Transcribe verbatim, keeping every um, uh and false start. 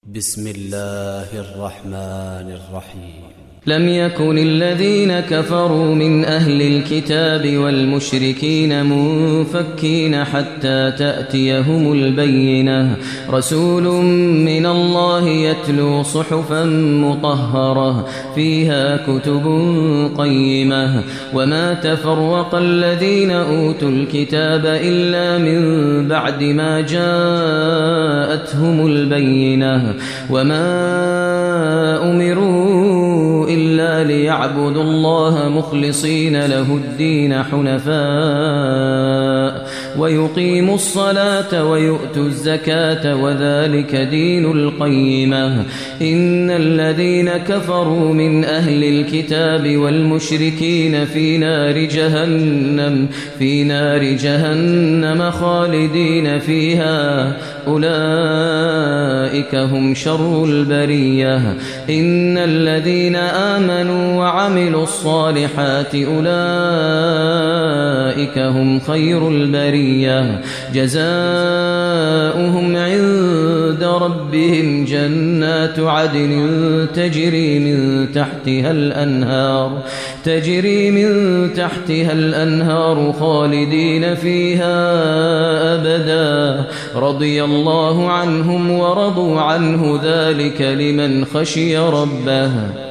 بسم الله الرحمن الرحيم. لم يكن الذين كفروا من أهل الكتاب والمشركين منفكين حتى تأتيهم البينة، رسول من الله يتلو صحفا مطهرة فيها كتب قيمة، وما تفرق الذين أوتوا الكتاب إلا من بعد ما جاءتهم البينة، وما أمروا إلا ليعبدوا الله مخلصين له الدين حنفاء ويقيموا الصلاة ويؤتوا الزكاة وذلك دين القيمة. إن الذين كفروا من أهل الكتاب والمشركين في نار جهنم في نار جهنم خالدين فيها، أولئك هم شر البرية. إن الذين آمنوا وعملوا الصالحات أولئك هم خير البرية، جزاؤهم عند ربهم جنات عدن تجري من تحتها الأنهار تجري من تحتها الأنهار خالدين فيها أبدا، رضي الله عنهم ورضوا عنه، ذلك لمن خشي ربه.